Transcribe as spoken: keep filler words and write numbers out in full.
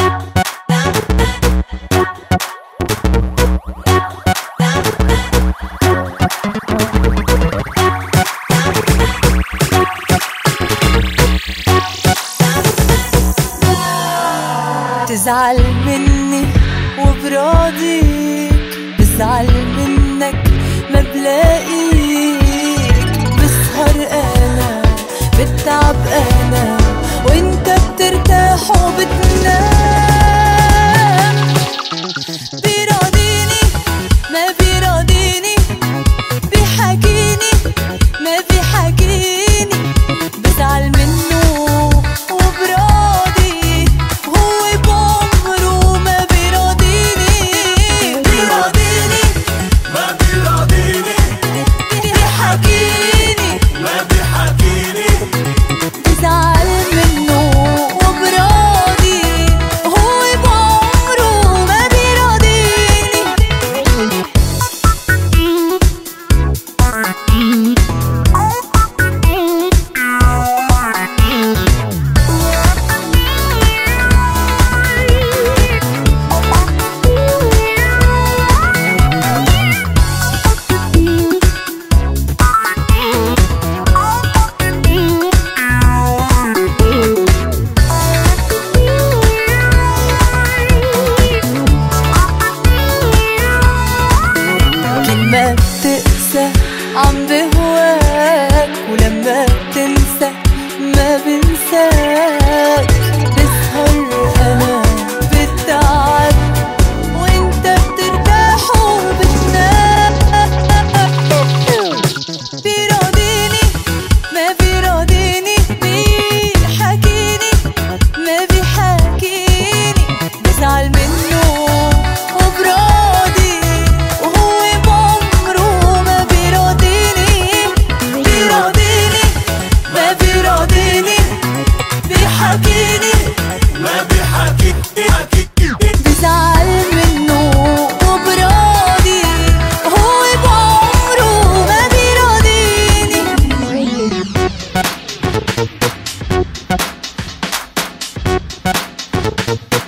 تزعل مني وبراضيك، بزعل منك ما بلاقيك، بسهر انا بتعب انا وانت بترتاح وبتنام. بيراضيني ما بيراضيني، بيحاكيني ما بيحاكيني، بزعل منه وبراضي هو بعمره ما بيراضيني. بيراضيني ما بيراضيني، بيحاكيني ما بيحاكيني، بزعل منه وبراضي هو بعمره ما بيراضيني. لما بتقسى عم بهواك، ولما بتنسى ما بنساك، بسهر انا بتعب وانت بترتاح وبتنام. بيراضيني ما بيراضيني، بيحاكيني ما بيحاكيني، بزعل منه وبراضي وهو بعمره ما بيراضيني. بيراضيني ما بيراضيني، بيحاكيني ما بيحاكيني، بزعل منه وبراضي هو بعمره ما بيراضيني.